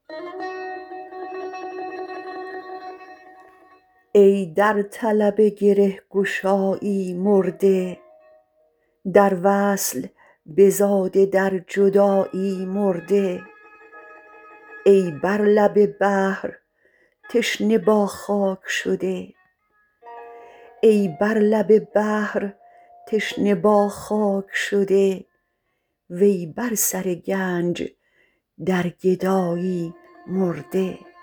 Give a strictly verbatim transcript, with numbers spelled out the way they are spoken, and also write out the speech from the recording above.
ای در طلب گره گشایی مرده، در وصل بزاده در جدایی مرده. ای بر لب بحر تشنه با خاک شده، ای بر لب بحر تشنه با خاک شده. وی بر سر گنج در گدایی مرده.